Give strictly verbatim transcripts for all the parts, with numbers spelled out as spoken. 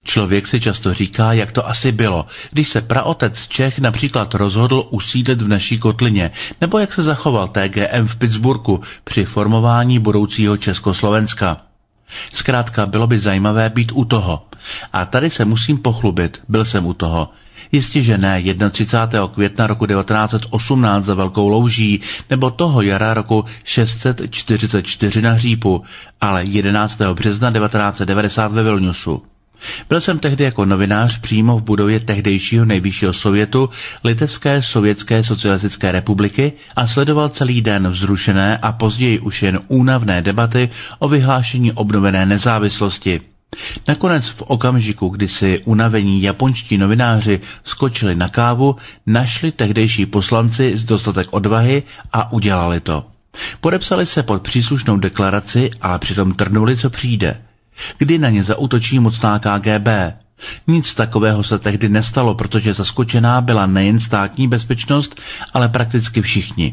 Člověk si často říká, jak to asi bylo, když se praotec Čech například rozhodl usídlit v naší kotlině, nebo jak se zachoval T G M v Pittsburghu při formování budoucího Československa. Zkrátka bylo by zajímavé být u toho. A tady se musím pochlubit, byl jsem u toho. Jistě, že ne třicátého prvního května roku devatenáct set osmnáct za Velkou louží, nebo toho jara roku šest set čtyřicet čtyři na Hřípu, ale jedenáctého března devatenáct set devadesát ve Vilniusu. Byl jsem tehdy jako novinář přímo v budově tehdejšího nejvyššího sovětu Litevské sovětské socialistické republiky a sledoval celý den vzrušené a později už jen únavné debaty o vyhlášení obnovené nezávislosti. Nakonec v okamžiku, kdy si unavení japonští novináři skočili na kávu, našli tehdejší poslanci z dostatek odvahy a udělali to. Podepsali se pod příslušnou deklaraci a přitom trhnuli, co přijde. Kdy na ně zaútočí mocná K G B. Nic takového se tehdy nestalo, protože zaskočená byla nejen státní bezpečnost, ale prakticky všichni.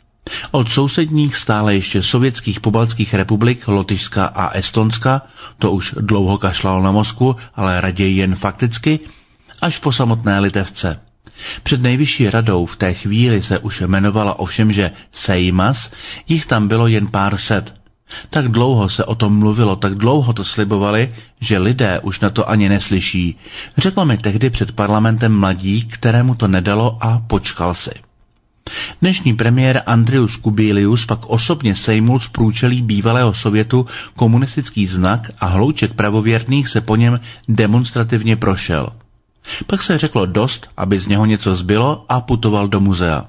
Od sousedních stále ještě sovětských pobaltských republik Lotyšska a Estonska, to už dlouho kašlalo na Moskvu, ale raději jen fakticky, až po samotné Litevce. Před nejvyšší radou v té chvíli se už jmenovala ovšem, že Seimas, jich tam bylo jen pár set. Tak dlouho se o tom mluvilo, tak dlouho to slibovali, že lidé už na to ani neslyší. Řekl mi tehdy před parlamentem mladík, kterému to nedalo a počkal si. Dnešní premiér Andrius Kubilius pak osobně sejmul z průčelí bývalého Sovětu komunistický znak a hlouček pravověrných se po něm demonstrativně prošel. Pak se řeklo dost, aby z něho něco zbylo a putoval do muzea.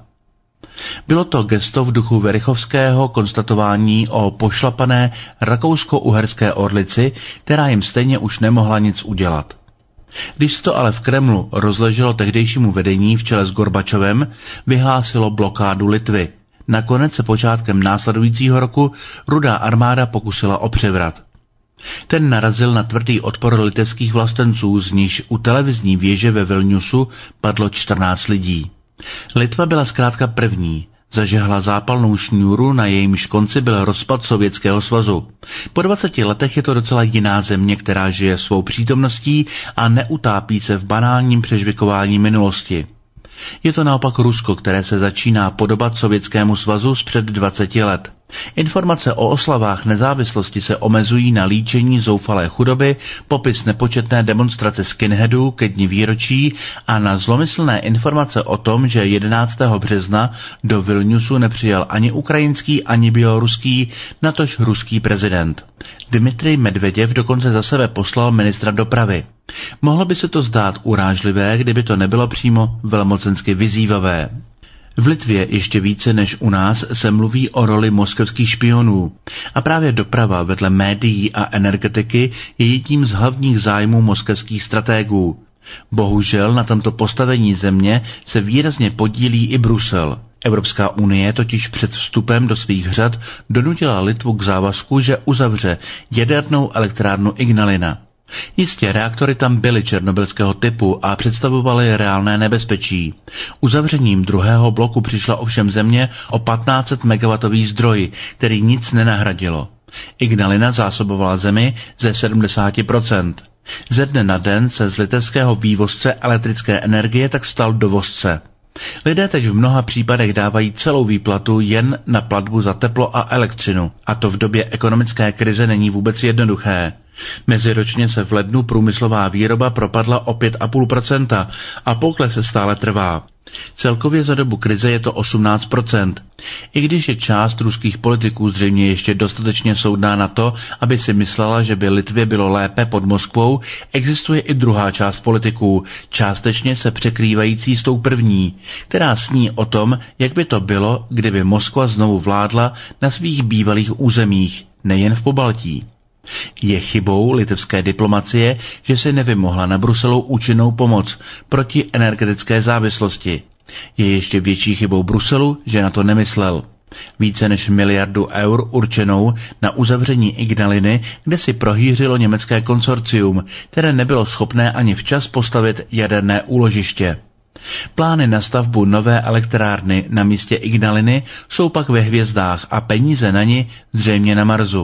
Bylo to gesto v duchu Verichovského konstatování o pošlapané rakousko-uherské orlici, která jim stejně už nemohla nic udělat. Když se to ale v Kremlu rozleželo tehdejšímu vedení v čele s Gorbačovem, vyhlásilo blokádu Litvy. Nakonec se počátkem následujícího roku Rudá armáda pokusila o převrat. Ten narazil na tvrdý odpor litevských vlastenců, z níž u televizní věže ve Vilniusu padlo čtrnáct lidí. Litva byla zkrátka první. Zažehla zápalnou šňůru, na jejímž konci byl rozpad Sovětského svazu. Po dvaceti letech je to docela jiná země, která žije svou přítomností a neutápí se v banálním přežvikování minulosti. Je to naopak Rusko, které se začíná podobat Sovětskému svazu z před dvaceti let. Informace o oslavách nezávislosti se omezují na líčení zoufalé chudoby, popis nepočetné demonstrace skinheadů ke dni výročí a na zlomyslné informace o tom, že jedenáctého března do Vilniusu nepřijel ani ukrajinský, ani běloruský, natož ruský prezident. Dmitrij Medveděv dokonce za sebe poslal ministra dopravy. Mohlo by se to zdát urážlivé, kdyby to nebylo přímo velmocensky vyzývavé. V Litvě ještě více než u nás se mluví o roli moskevských špionů a právě doprava vedle médií a energetiky je jedním z hlavních zájmů moskevských stratégů. Bohužel na tomto postavení země se výrazně podílí i Brusel. Evropská unie totiž před vstupem do svých řad donutila Litvu k závazku, že uzavře jadernou elektrárnu Ignalina. Jistě, reaktory tam byly černobylského typu a představovaly reálné nebezpečí. Uzavřením druhého bloku přišla ovšem země o patnáct set megawatový zdroj, který nic nenahradilo. Ignalina zásobovala zemi ze sedmdesát procent. Ze dne na den se z litevského vývozce elektrické energie tak stal dovozce. Lidé teď v mnoha případech dávají celou výplatu jen na platbu za teplo a elektřinu. A to v době ekonomické krize není vůbec jednoduché. Meziročně se v lednu průmyslová výroba propadla o pět celá pět procenta a pokles se stále trvá. Celkově za dobu krize je to osmnáct procent. I když je část ruských politiků zřejmě ještě dostatečně soudná na to, aby si myslela, že by Litvě bylo lépe pod Moskvou, existuje i druhá část politiků, částečně se překrývající s tou první, která sní o tom, jak by to bylo, kdyby Moskva znovu vládla na svých bývalých územích, nejen v Pobaltí. Je chybou litevské diplomacie, že si nevymohla na Bruselu účinnou pomoc proti energetické závislosti. Je ještě větší chybou Bruselu, že na to nemyslel. Více než miliardu eur určenou na uzavření Ignaliny, kde si prohýřilo německé konsorcium, které nebylo schopné ani včas postavit jaderné úložiště. Plány na stavbu nové elektrárny na místě Ignaliny jsou pak ve hvězdách a peníze na ni zřejmě na Marsu.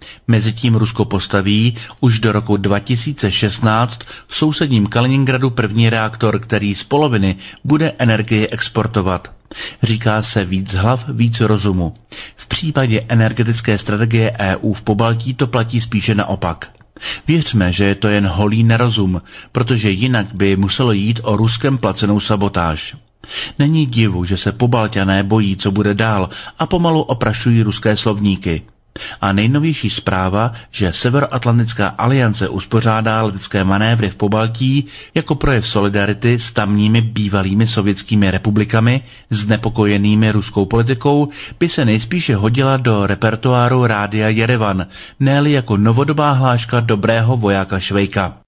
Mezitím Rusko postaví už do roku dva tisíce šestnáct v sousedním Kaliningradu první reaktor, který z poloviny bude energii exportovat. Říká se víc hlav, víc rozumu. V případě energetické strategie E U v Pobaltí to platí spíše naopak. Věřme, že je to jen holý nerozum, protože jinak by muselo jít o Ruskem placenou sabotáž. Není divu, že se Pobalťané bojí, co bude dál, a pomalu oprašují ruské slovníky. A nejnovější zpráva, že Severoatlantická aliance uspořádá letecké manévry v Pobaltí jako projev solidarity s tamními bývalými sovětskými republikami znepokojenými ruskou politikou, by se nejspíše hodila do repertoáru rádia Jerevan, ne-li jako novodobá hláška dobrého vojáka Švejka.